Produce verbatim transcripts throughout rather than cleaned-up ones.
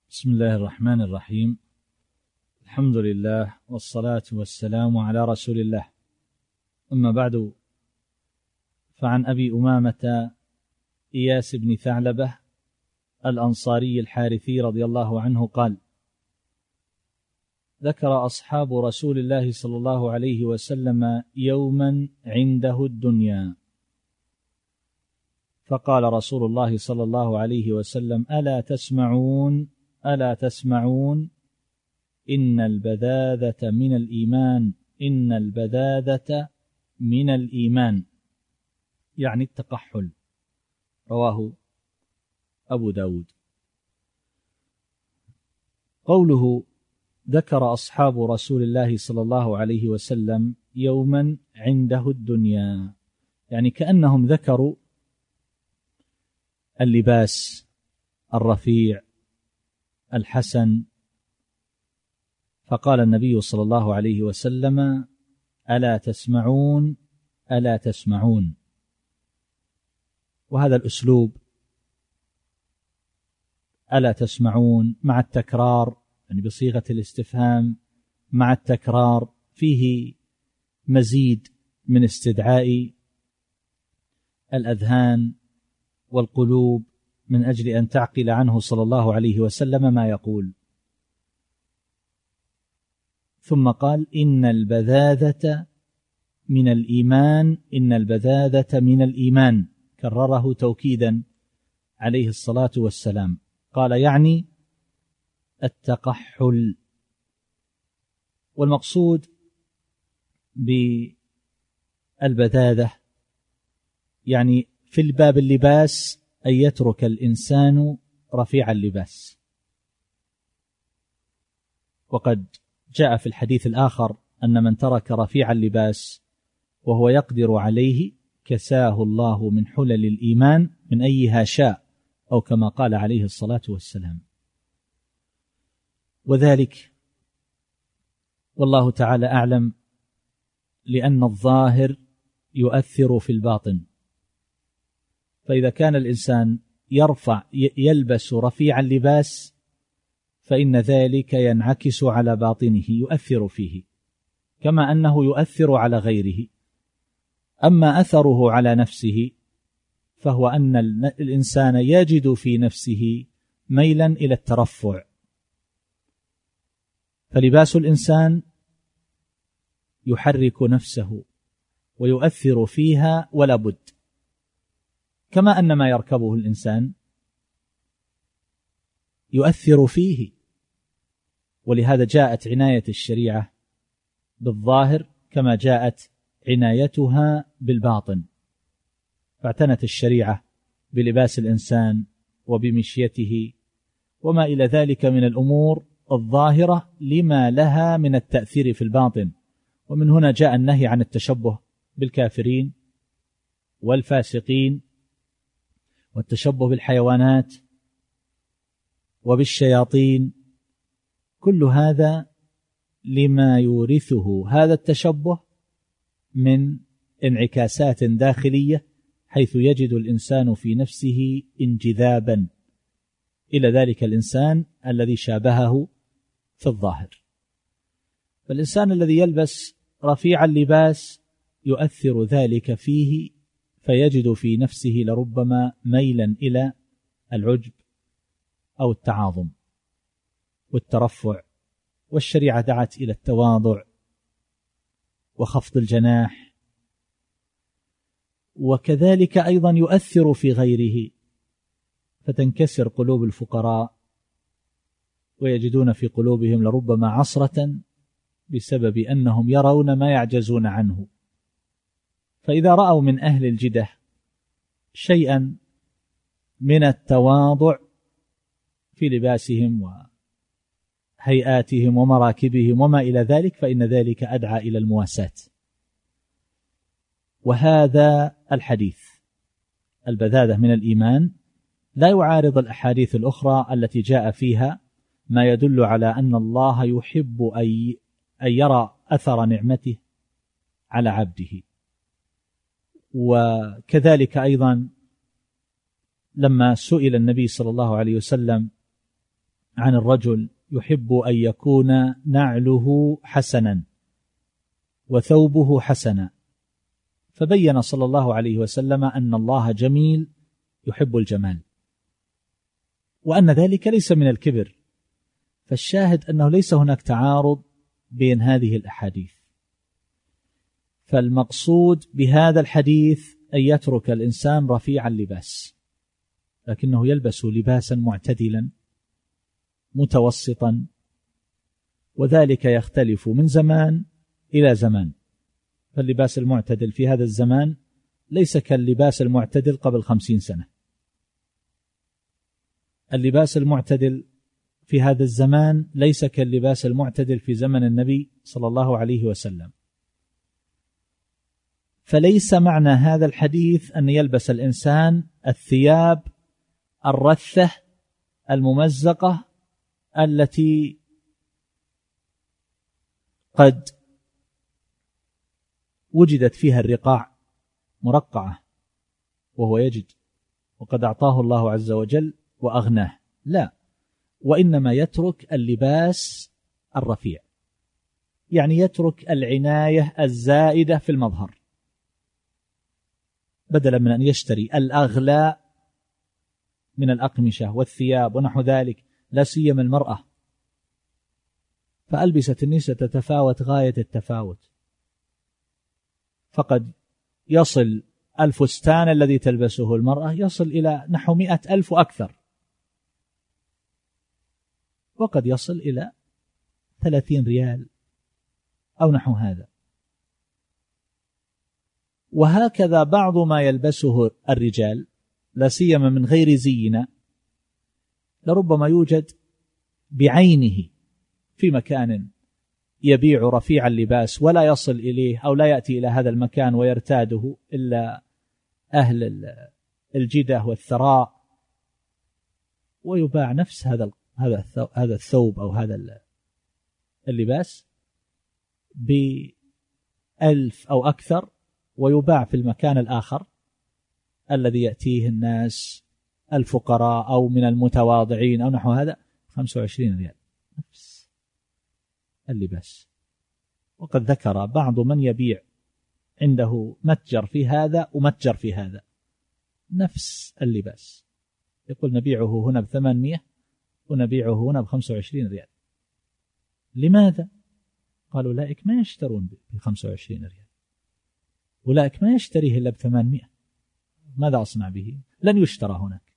بسم الله الرحمن الرحيم. الحمد لله والصلاة والسلام على رسول الله، أما بعد، فعن أبي أمامة إياس بن ثعلبة الأنصاري الحارثي رضي الله عنه قال: ذكر أصحاب رسول الله صلى الله عليه وسلم يوما عنده الدنيا، فقال رسول الله صلى الله عليه وسلم: ألا تسمعون ألا تسمعون إن البذاذة من الإيمان إن البذاذة من الإيمان، يعني التقحل. رواه أبو داود. قوله ذكر أصحاب رسول الله صلى الله عليه وسلم يوما عنده الدنيا، يعني كأنهم ذكروا اللباس الرفيع الحسن، فقال النبي صلى الله عليه وسلم: ألا تسمعون ألا تسمعون. وهذا الأسلوب ألا تسمعون مع التكرار، يعني بصيغة الاستفهام مع التكرار، فيه مزيد من استدعاء الأذهان والقلوب من أجل أن تعقل عنه صلى الله عليه وسلم ما يقول. ثم قال: إن البذاذة من الإيمان إن البذاذة من الإيمان، كرره توكيدا عليه الصلاة والسلام. قال يعني التقحل. والمقصود بالبذاذة يعني في الباب اللباس أن يترك الإنسان رفيع اللباس. وقد جاء في الحديث الآخر أن من ترك رفيع اللباس وهو يقدر عليه كساه الله من حلل الإيمان من أيها شاء، أو كما قال عليه الصلاة والسلام. وذلك والله تعالى أعلم لأن الظاهر يؤثر في الباطن، فإذا كان الإنسان يرفع يلبس رفيع اللباس فإن ذلك ينعكس على باطنه، يؤثر فيه كما أنه يؤثر على غيره. أما أثره على نفسه فهو أن الإنسان يجد في نفسه ميلا إلى الترفع، فلباس الإنسان يحرك نفسه ويؤثر فيها ولا بد، كما أن ما يركبه الإنسان يؤثر فيه. ولهذا جاءت عناية الشريعة بالظاهر كما جاءت عنايتها بالباطن، فاعتنت الشريعة بلباس الإنسان وبمشيته وما إلى ذلك من الأمور الظاهرة لما لها من التأثير في الباطن. ومن هنا جاء النهي عن التشبه بالكافرين والفاسقين والتشبه بالحيوانات وبالشياطين، كل هذا لما يورثه هذا التشبه من انعكاسات داخلية، حيث يجد الإنسان في نفسه انجذابا إلى ذلك الإنسان الذي شابهه في الظاهر. فالإنسان الذي يلبس رفيع اللباس يؤثر ذلك فيه، فيجد في نفسه لربما ميلا إلى العجب أو التعاظم والترفع. والشريعة دعت إلى التواضع وخفض الجناح، وكذلك أيضا يؤثر في غيره، فتنكسر قلوب الفقراء ويجدون في قلوبهم لربما عصرة بسبب أنهم يرون ما يعجزون عنه. فإذا رأوا من أهل الجدة شيئا من التواضع في لباسهم وهيئاتهم ومراكبهم وما إلى ذلك، فإن ذلك أدعى إلى المواساة. وهذا الحديث البذاذة من الإيمان لا يعارض الأحاديث الأخرى التي جاء فيها ما يدل على أن الله يحب أن يرى أثر نعمته على عبده. وكذلك أيضا لما سئل النبي صلى الله عليه وسلم عن الرجل يحب أن يكون نعله حسنا وثوبه حسنا، فبين صلى الله عليه وسلم أن الله جميل يحب الجمال، وأن ذلك ليس من الكبر. فالشاهد أنه ليس هناك تعارض بين هذه الأحاديث. فالمقصود بهذا الحديث أن يترك الإنسان رفيع اللباس، لكنه يلبس لباسا معتدلا متوسطا، وذلك يختلف من زمان إلى زمان. فاللباس المعتدل في هذا الزمان ليس كاللباس المعتدل قبل خمسين سنة. اللباس المعتدل في هذا الزمان ليس كاللباس المعتدل في زمن النبي صلى الله عليه وسلم. فليس معنى هذا الحديث أن يلبس الإنسان الثياب الرثة الممزقة التي قد وجدت فيها الرقاع مرقعة وهو يجد، وقد أعطاه الله عز وجل وأغناه. لا، وإنما يترك اللباس الرفيع، يعني يترك العناية الزائدة في المظهر، بدلا من أن يشتري الأغلى من الأقمشة والثياب ونحو ذلك، لا سيما المرأة. فألبسة النساء تتفاوت غاية التفاوت، فقد يصل الفستان الذي تلبسه المرأة يصل إلى نحو مئة ألف وأكثر، وقد يصل إلى ثلاثين ريال أو نحو هذا. وهكذا بعض ما يلبسه الرجال لا سيما من غير زينة لربما يوجد بعينه في مكان يبيع رفيع اللباس ولا يصل إليه أو لا يأتي إلى هذا المكان ويرتاده إلا أهل الجدة والثراء، ويباع نفس هذا هذا الثوب أو هذا اللباس بألف أو أكثر، ويباع في المكان الآخر الذي يأتيه الناس الفقراء أو من المتواضعين أو نحو هذا خمسة وعشرين ريال نفس اللباس. وقد ذكر بعض من يبيع عنده متجر في هذا ومتجر في هذا نفس اللباس، يقول نبيعه هنا بثمانمائة ونبيعه هنا بخمسة وعشرين ريال. لماذا؟ قالوا أولئك ما يشترون بخمسة وعشرين ريال، أولئك ما يشتريه إلا بثمانمائة، ماذا أصنع به؟ لن يشترى هناك.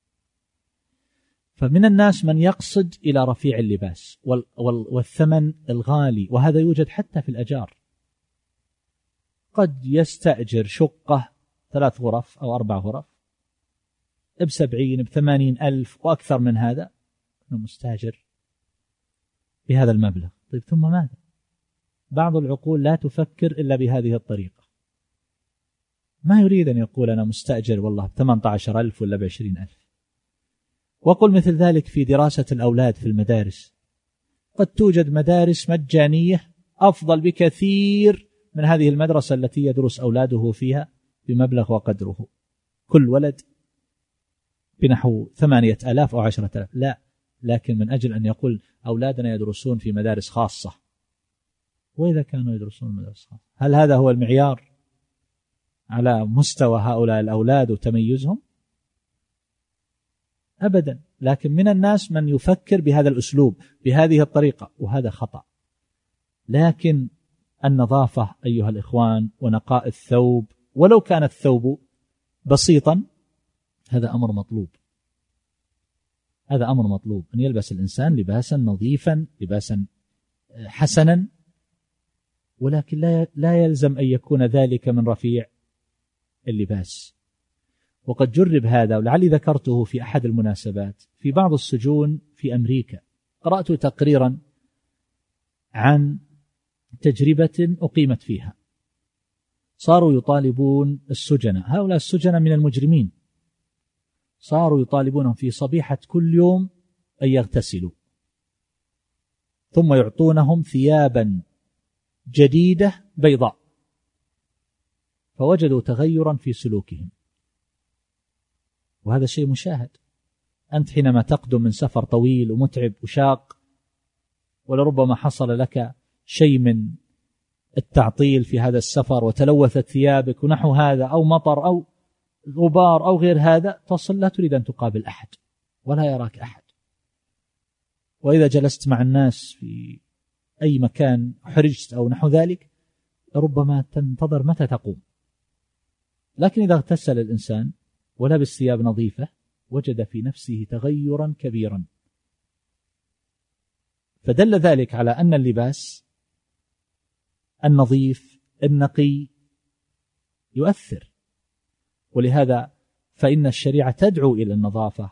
فمن الناس من يقصد إلى رفيع اللباس والثمن الغالي، وهذا يوجد حتى في الأجار. قد يستأجر شقة ثلاث غرف أو أربع غرف بسبعين بثمانين ألف وأكثر من هذا، مستأجر بهذا المبلغ. طيب ثم ماذا؟ بعض العقول لا تفكر إلا بهذه الطريقة، ما يريد أن يقول أنا مستأجر والله بثمانية عشر ألف ولا بعشرين ألف. وقل مثل ذلك في دراسة الأولاد في المدارس، قد توجد مدارس مجانية أفضل بكثير من هذه المدرسة التي يدرس أولاده فيها بمبلغ وقدره، كل ولد بنحو ثمانية آلاف أو عشرة آلاف. لا، لكن من أجل أن يقول أولادنا يدرسون في مدارس خاصة. وإذا كانوا يدرسون مدارس خاصة، هل هذا هو المعيار على مستوى هؤلاء الأولاد وتميزهم؟ أبدا. لكن من الناس من يفكر بهذا الأسلوب بهذه الطريقة، وهذا خطأ. لكن النظافة أيها الإخوان ونقاء الثوب، ولو كان الثوب بسيطا، هذا أمر مطلوب. هذا أمر مطلوب أن يلبس الإنسان لباسا نظيفا، لباسا حسنا، ولكن لا يلزم أن يكون ذلك من رفيع اللباس. وقد جرب هذا، ولعلي ذكرته في أحد المناسبات، في بعض السجون في أمريكا. قرأت تقريرا عن تجربة أقيمت فيها. صاروا يطالبون السجناء، هؤلاء السجناء من المجرمين، صاروا يطالبونهم في صبيحة كل يوم أن يغتسلوا، ثم يعطونهم ثيابا جديدة بيضاء، فوجدوا تغيرا في سلوكهم. وهذا شيء مشاهد. أنت حينما تقدم من سفر طويل ومتعب وشاق، ولربما حصل لك شيء من التعطيل في هذا السفر وتلوثت ثيابك ونحو هذا، أو مطر أو غبار أو غير هذا، تصل لا تريد أن تقابل أحد ولا يراك أحد. وإذا جلست مع الناس في أي مكان حرجت أو نحو ذلك، ربما تنتظر متى تقوم. لكن إذا اغتسل الإنسان ولبس ثياب نظيفة وجد في نفسه تغيرا كبيرا. فدل ذلك على أن اللباس النظيف النقي يؤثر، ولهذا فإن الشريعة تدعو إلى النظافة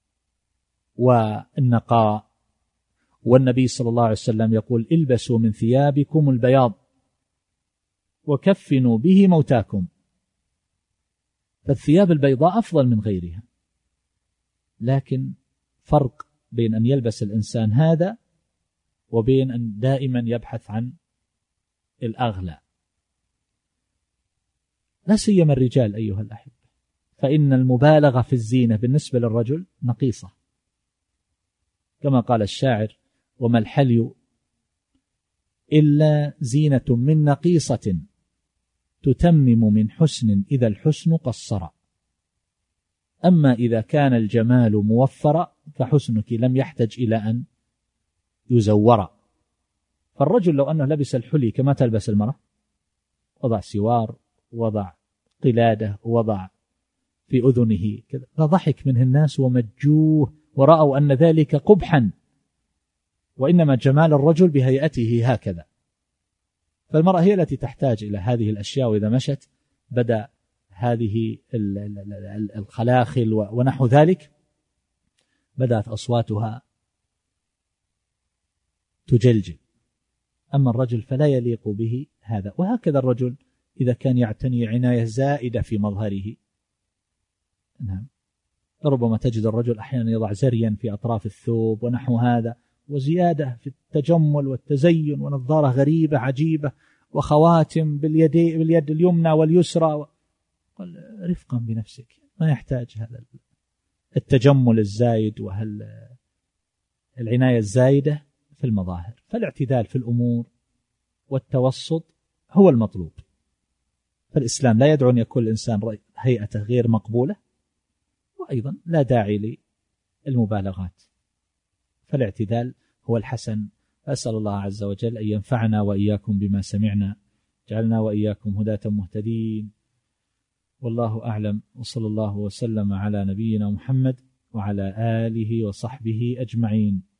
والنقاء. والنبي صلى الله عليه وسلم يقول: البسوا من ثيابكم البياض وكفنوا به موتاكم. فالثياب البيضاء أفضل من غيرها، لكن فرق بين أن يلبس الإنسان هذا وبين أن دائما يبحث عن الأغلى، لا سيما الرجال أيها الأحبة، فإن المبالغة في الزينة بالنسبة للرجل نقيصة، كما قال الشاعر: وما الحلي إلا زينة من نقيصة تتمم من حسن إذا الحسن قصر، أما إذا كان الجمال موفرا فحسنك لم يحتج إلى أن يزور. فالرجل لو أنه لبس الحلي كما تلبس المرأة، وضع سوار، وضع قلادة، وضع في أذنه كذا، فضحك منه الناس ومجوه ورأوا أن ذلك قبحا، وإنما جمال الرجل بهيئته هكذا. فالمرأة هي التي تحتاج إلى هذه الأشياء، وإذا مشت بدأ هذه الخلاخل ونحو ذلك بدأت أصواتها تجلجل. أما الرجل فلا يليق به هذا. وهكذا الرجل إذا كان يعتني عناية زائدة في مظهره، نعم، ربما تجد الرجل أحيانا يضع زريا في أطراف الثوب ونحو هذا، وزيادة في التجمل والتزين، ونظارة غريبة عجيبة، وخواتم باليد, باليد اليمنى واليسرى. قل رفقا بنفسك، ما يحتاج هذا التجمل الزايد والعناية الزايدة في المظاهر. فالاعتدال في الأمور والتوسط هو المطلوب. فالإسلام لا يدعو أن يكون الإنسان هيئته غير مقبولة، وأيضا لا داعي للمبالغات، فالاعتدال هو الحسن. أسأل الله عز وجل أن ينفعنا وإياكم بما سمعنا، جعلنا وإياكم هداة مهتدين، والله أعلم، وصلى الله وسلم على نبينا محمد وعلى آله وصحبه أجمعين.